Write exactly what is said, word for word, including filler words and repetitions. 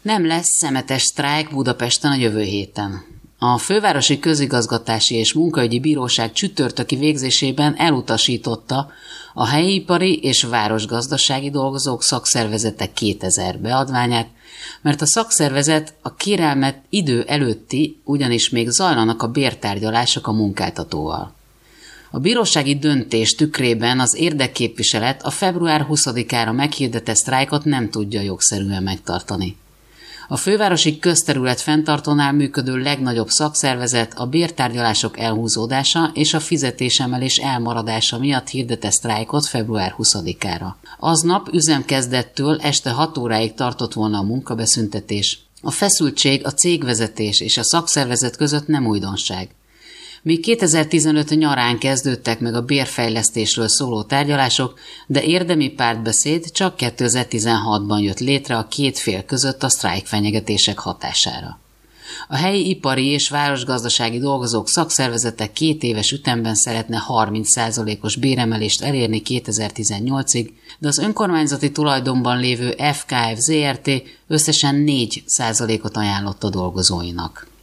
Nem lesz szemetes sztrájk Budapesten a jövő héten. A Fővárosi Közigazgatási és Munkaügyi Bíróság csütörtöki végzésében elutasította a helyiipari és városgazdasági dolgozók szakszervezete kétezer beadványát, mert a szakszervezet a kérelmet idő előtti, ugyanis még zajlanak a bértárgyalások a munkáltatóval. A bírósági döntés tükrében az érdekképviselet a február huszadikára meghirdetett sztrájkot nem tudja jogszerűen megtartani. A fővárosi közterület fenntartónál működő legnagyobb szakszervezet a bértárgyalások elhúzódása és a fizetésemelés elmaradása miatt hirdetett sztrájkot február huszadikára. Aznap üzemkezdettől este hat óráig tartott volna a munkabeszüntetés. A feszültség a cégvezetés és a szakszervezet között nem újdonság. Még kétezer-tizenöt nyarán kezdődtek meg a bérfejlesztésről szóló tárgyalások, de érdemi párbeszéd csak kétezer-tizenhatban jött létre a két fél között a sztrájkfenyegetések hatására. A helyi ipari és városgazdasági dolgozók szakszervezete két éves ütemben szeretne harminc százalékos béremelést elérni kétezer-tizennyolcig, de az önkormányzati tulajdonban lévő ef ká ef zé er té összesen négy százalékot ajánlott a dolgozóinak.